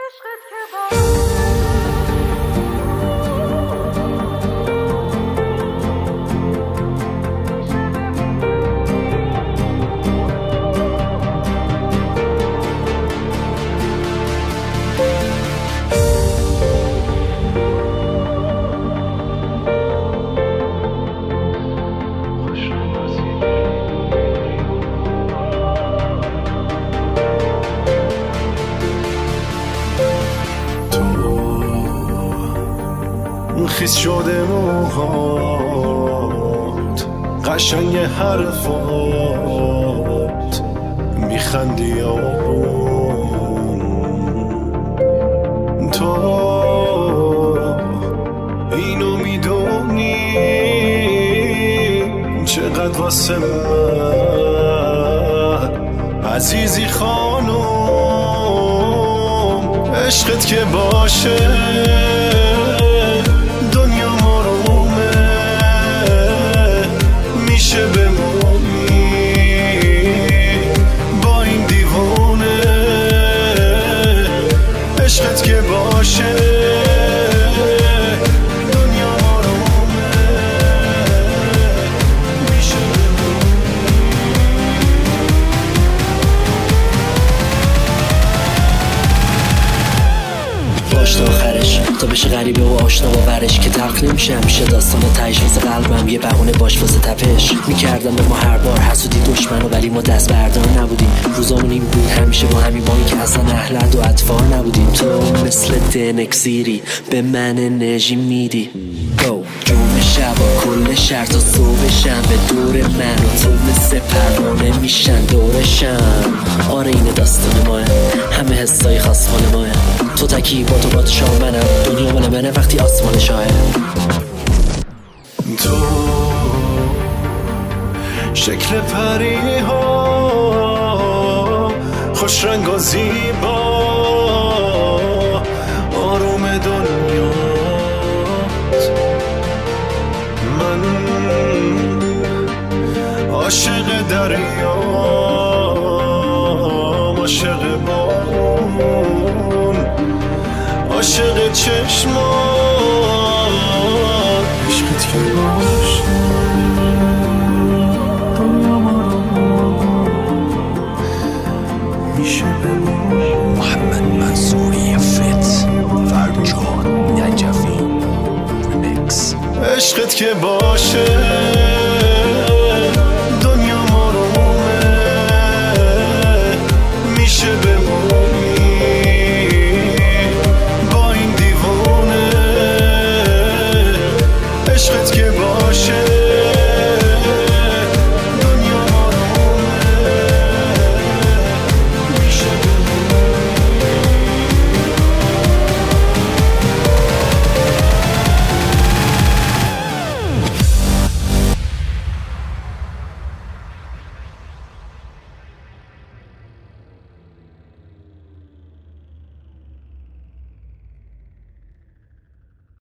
خیس شده موهات قشنگ حرفات میخندی آروم تو اینو میدونی چقدر واسه من عزیزی خانم عشقت که باشه دنیا مرومه میشه بمونی با این دیوونه عشقت که باشه دنیا مرومه میشه باش تا آخرش تا بشه غریبه و آشنا با ورش که تلخ نمیشه همیشه داستان تجویز قلبم یه بهونه باش واسه تپش میکردم به ما هر بار حسودی دشمنو ولی ما دست بردار نبودیم روزامون این بود همیشه با همین بایی که اصلا اهل و اطفال نبودیم تو مثل دنکزیری به من انرژی میدی گو جمعه شبا کل شهر تا صبح شنبه دور من و تو مثل پروانه میشن دورشم آره این داستان ماه همه حسای خاص مال ماه تو تکی با تو شاه منم دنیا مال منه وقتی آسمان شاهه تو شکل پری ها خوش رنگ و زیبا آروم دنیات من عاشق دریا عاشق بارون عاشق چشمان عشقت که باشه دنیا مروم میشه بمون محمد منصوری فت فرجان نجفی ریمیکس عشقت که باشه